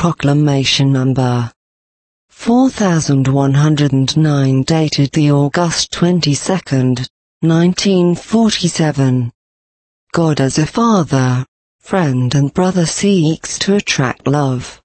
Proclamation Number 4109, dated the August 22nd, 1947. God as a father, friend and brother seeks to attract love.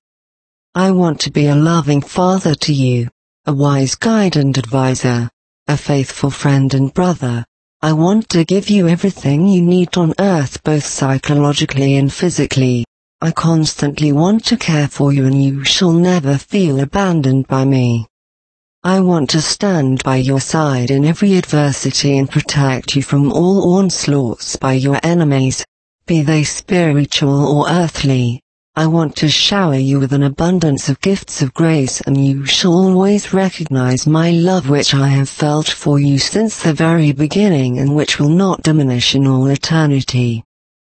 I want to be a loving father to you, a wise guide and advisor, a faithful friend and brother. I want to give you everything you need on earth, both psychologically and physically. I constantly want to care for you, and you shall never feel abandoned by me. I want to stand by your side in every adversity and protect you from all onslaughts by your enemies, be they spiritual or earthly. I want to shower you with an abundance of gifts of grace, and you shall always recognize my love, which I have felt for you since the very beginning and which will not diminish in all eternity.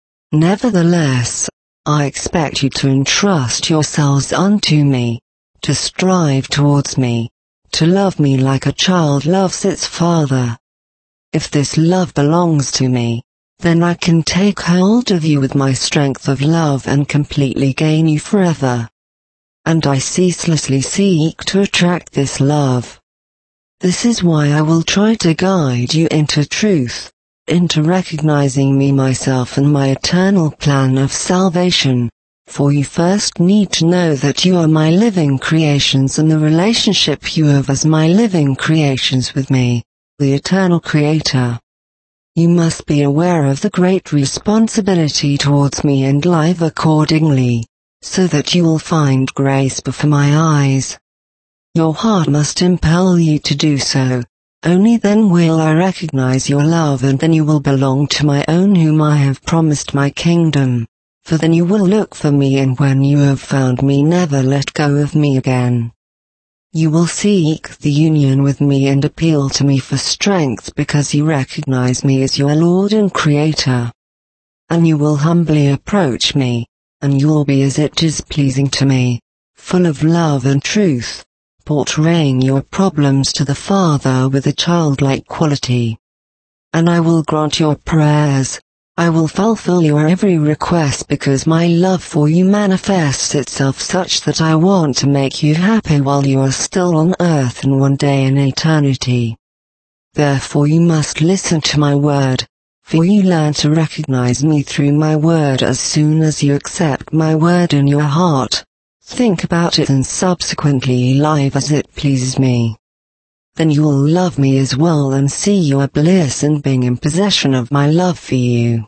Nevertheless, I expect you to entrust yourselves unto me, to strive towards me, to love me like a child loves its father. If this love belongs to me, then I can take hold of you with my strength of love and completely gain you forever. And I ceaselessly seek to attract this love. This is why I will try to guide you into truth, into recognizing me, myself, and my eternal plan of salvation. For you first need to know that you are my living creations, and the relationship you have as my living creations with me, the eternal Creator. You must be aware of the great responsibility towards me and live accordingly, so that you will find grace before my eyes. Your heart must impel you to do so. Only then will I recognize your love, and then you will belong to my own, whom I have promised my kingdom. For then you will look for me, and when you have found me, never let go of me again. You will seek the union with me and appeal to me for strength, because you recognize me as your Lord and Creator. And you will humbly approach me, and you will be as it is pleasing to me, full of love and truth, portraying your problems to the Father with a childlike quality. And I will grant your prayers. I will fulfill your every request, because my love for you manifests itself such that I want to make you happy while you are still on earth and one day in eternity. Therefore you must listen to my word, for you learn to recognize me through my word as soon as you accept my word in your heart, think about it, and subsequently live as it pleases me. Then you will love me as well and see your bliss in being in possession of my love for you.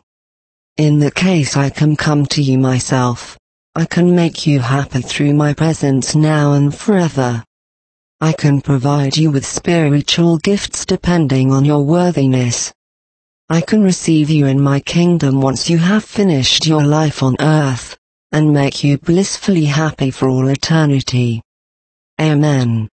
In that case I can come to you myself. I can make you happy through my presence now and forever. I can provide you with spiritual gifts depending on your worthiness. I can receive you in my kingdom once you have finished your life on earth, and make you blissfully happy for all eternity. Amen.